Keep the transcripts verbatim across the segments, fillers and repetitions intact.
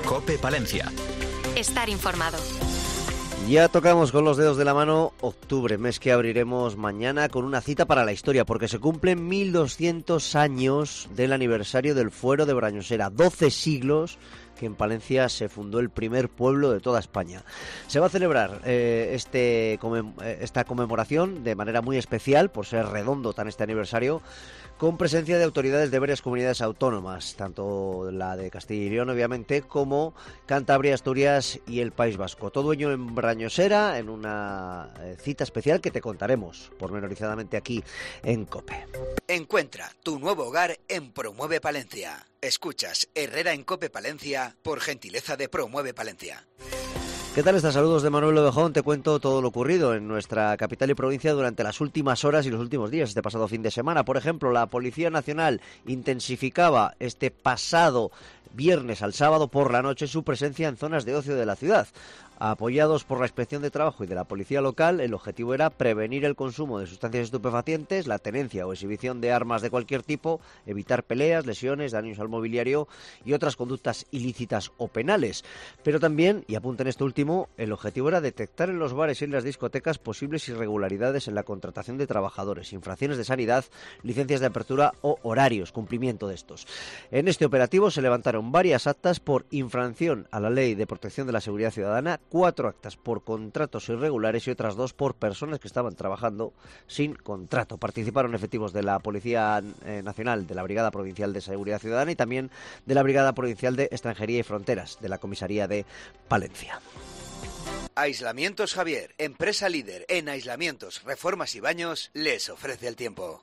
COPE Palencia. Estar informado. Ya tocamos con los dedos de la mano octubre, mes que abriremos mañana con una cita para la historia, porque se cumplen mil doscientos años del aniversario del Fuero de Brañosera, doce siglos que en Palencia se fundó el primer pueblo de toda España. Se va a celebrar eh, este comem- esta conmemoración de manera muy especial, por ser redondo tan este aniversario, con presencia de autoridades de varias comunidades autónomas, tanto la de Castilla y León, obviamente, como Cantabria, Asturias y el País Vasco. Todo ello en Brañosera, en una cita especial que te contaremos pormenorizadamente aquí en COPE. Encuentra tu nuevo hogar en Promueve Palencia. Escuchas Herrera en COPE Palencia por gentileza de Promueve Palencia. ¿Qué tal estás? Saludos de Manuel Ovejón. Te cuento todo lo ocurrido en nuestra capital y provincia durante las últimas horas y los últimos días, este pasado fin de semana. Por ejemplo, la Policía Nacional intensificaba este pasado viernes al sábado por la noche su presencia en zonas de ocio de la ciudad. Apoyados por la Inspección de Trabajo y de la Policía Local, el objetivo era prevenir el consumo de sustancias estupefacientes, la tenencia o exhibición de armas de cualquier tipo, evitar peleas, lesiones, daños al mobiliario y otras conductas ilícitas o penales. Pero también, y apunten esto último, el objetivo era detectar en los bares y en las discotecas posibles irregularidades en la contratación de trabajadores, infracciones de sanidad, licencias de apertura o horarios, cumplimiento de estos. En este operativo se levantaron varias actas por infracción a la Ley de Protección de la Seguridad Ciudadana, cuatro actas por contratos irregulares y otras dos por personas que estaban trabajando sin contrato. Participaron efectivos de la Policía eh, Nacional, de la Brigada Provincial de Seguridad Ciudadana y también de la Brigada Provincial de Extranjería y Fronteras, de la Comisaría de Palencia. Aislamientos Javier, empresa líder en aislamientos, reformas y baños, les ofrece el tiempo.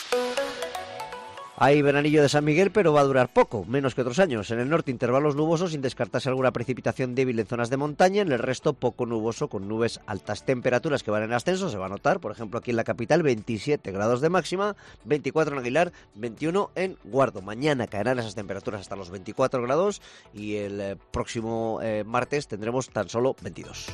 Hay veranillo de San Miguel, pero va a durar poco, menos que otros años. En el norte, intervalos nubosos, sin descartarse alguna precipitación débil en zonas de montaña. En el resto, poco nuboso, con nubes altas. Temperaturas que van en ascenso, se va a notar. Por ejemplo, aquí en la capital, veintisiete grados de máxima, veinticuatro en Aguilar, veintiuno en Guardo. Mañana caerán esas temperaturas hasta los veinticuatro grados y el eh, próximo eh, martes tendremos tan solo veintidós.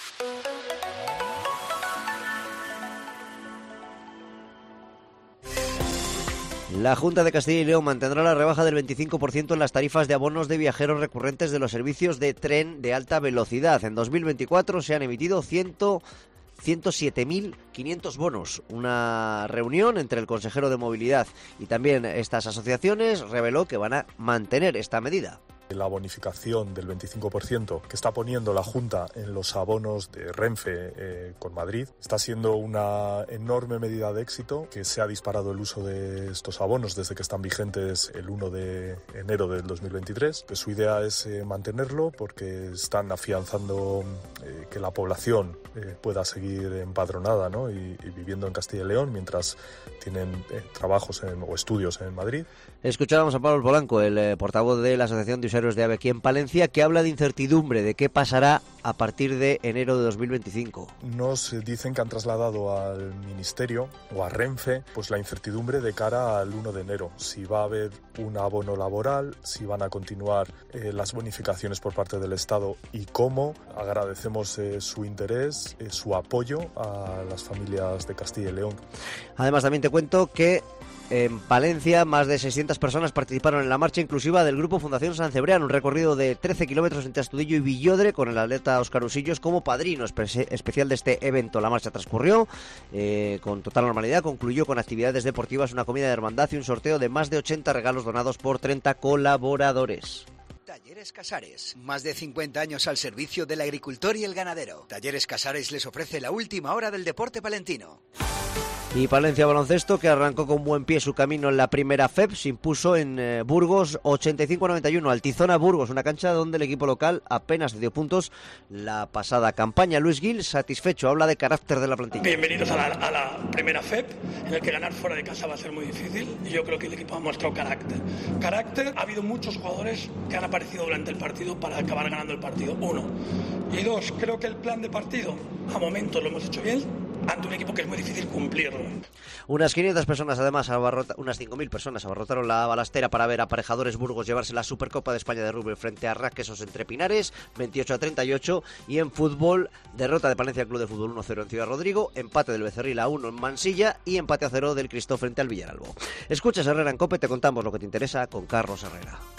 La Junta de Castilla y León mantendrá la rebaja del veinticinco por ciento en las tarifas de abonos de viajeros recurrentes de los servicios de tren de alta velocidad. En dos mil veinticuatro se han emitido ciento siete mil quinientos bonos. Una reunión entre el consejero de Movilidad y también estas asociaciones reveló que van a mantener esta medida. La bonificación del veinticinco por ciento que está poniendo la Junta en los abonos de Renfe eh, con Madrid está siendo una enorme medida de éxito, que se ha disparado el uso de estos abonos desde que están vigentes el uno de enero del dos mil veintitrés. Que su idea es eh, mantenerlo porque están afianzando eh, que la población eh, pueda seguir empadronada, ¿no? y, y viviendo en Castilla y León mientras tienen eh, trabajos en, o estudios en Madrid. Escuchábamos a Pablo Polanco, el eh, portavoz de la Asociación de Usuarios de AVE aquí en Palencia, que habla de incertidumbre de qué pasará a partir de enero de dos mil veinticinco. Nos dicen que han trasladado al Ministerio o a Renfe pues la incertidumbre de cara al uno de enero. Si va a haber un abono laboral, si van a continuar eh, las bonificaciones por parte del Estado y cómo. Agradecemos eh, su interés, eh, su apoyo a las familias de Castilla y León. Además, también te cuento que en Palencia, más de seiscientas personas participaron en la marcha inclusiva del Grupo Fundación San Cebrián, un recorrido de trece kilómetros entre Astudillo y Villodre, con el atleta Óscar Usillos como padrino espe- especial de este evento. La marcha transcurrió eh, con total normalidad, concluyó con actividades deportivas, una comida de hermandad y un sorteo de más de ochenta regalos donados por treinta colaboradores. Talleres Casares, más de cincuenta años al servicio del agricultor y el ganadero. Talleres Casares les ofrece la última hora del deporte palentino. Y Palencia Baloncesto, que arrancó con buen pie su camino en la primera F E P, se impuso en eh, Burgos ochenta y cinco a noventa y uno. Altizona Burgos, una cancha donde el equipo local apenas dio puntos la pasada campaña. Luis Gil, satisfecho, habla de carácter de la plantilla. Bienvenidos a la, a la primera F E P, en el que ganar fuera de casa va a ser muy difícil, y yo creo que el equipo ha mostrado carácter. Carácter, ha habido muchos jugadores que han aparecido durante el partido para acabar ganando el partido, uno. Y dos, creo que el plan de partido, a momentos lo hemos hecho bien, ante un equipo que es muy difícil cumplirlo. Unas quinientas personas, además, abarrota, unas cinco mil personas abarrotaron la balastera para ver a Aparejadores Burgos llevarse la Supercopa de España de rugby frente a Raquesos entre Pinares, veintiocho a treinta y ocho. Y en fútbol, derrota de Palencia Club de Fútbol uno a cero en Ciudad Rodrigo, empate del Becerril a uno en Mansilla y empate a cero del Cristo frente al Villaralbo. Escuchas Herrera en COPE, te contamos lo que te interesa con Carlos Herrera.